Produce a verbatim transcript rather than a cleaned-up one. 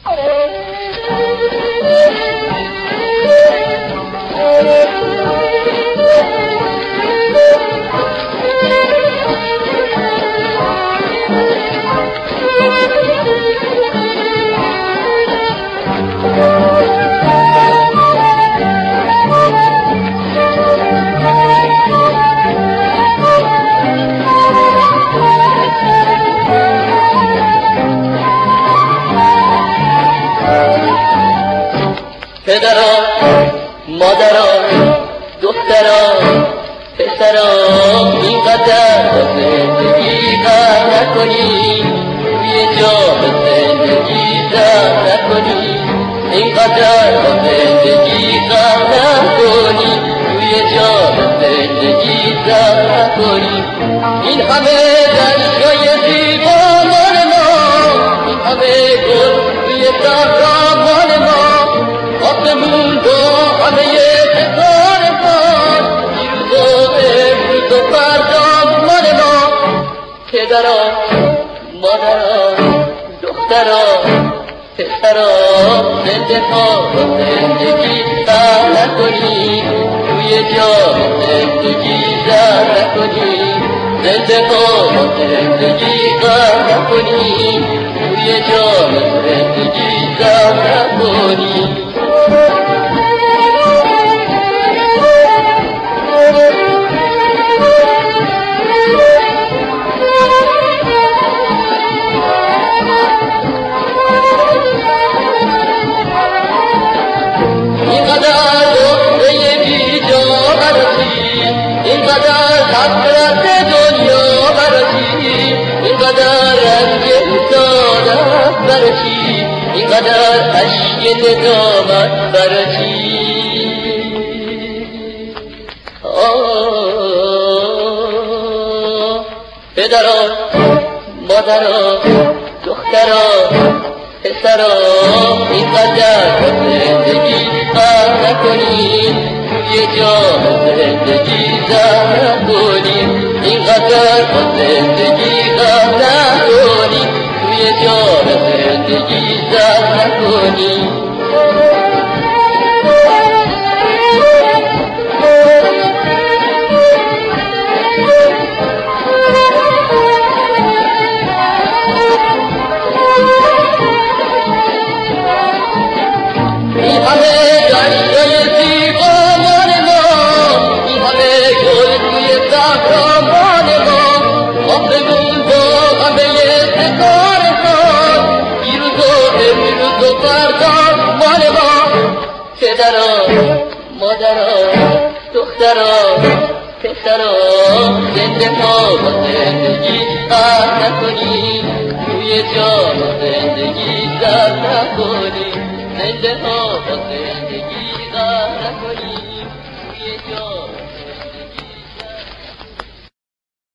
پدرا، مادرا، دخترا، پسرا، اینقدر با زندگی غم نکنی، توی جام زندگی غم نکنی، اینقدر با زندگی غم نکنی، توی جام زندگی غم نکنی. این همه دشتای زیبا مال ما، این همه گل توی صحرا مال ما، آسمون با همه ستاره کار، دیروز و امروز و فردا مال ما. پدرا، مادرا، دخترا، پسرا، زنده ها با زندگی غم نکنی، توی جام زندگی غم نکنی، زنده ها با زندگی غم نکنی، توی جام زندگی غم نکنی. اینقدر دختره بی جا برسی، اینقدر حسرت دنیا برسی، اینقدر رنگ حسادت برسی، اینقدر اشک ندامت برسی. پدرا، مادرا، دخترا، پسرا، اینقدر با زندگی غم نکنی، توی جام زندگی غم نکنی، اینقدر با زندگی غم نکنی، توی جام زندگی غم نکنی. این همه دشتای زیبا مال ما، این همه گل توی صحرا مال ما، آسمون با همه ستاره کار، دیروز و امروز و فردا مال ما. پدرا، مادرا، دخترا، پسرا، زنده ها با زندگی غم نکنی، توی جام زندگی غم نکنی، زنده ها با زندگی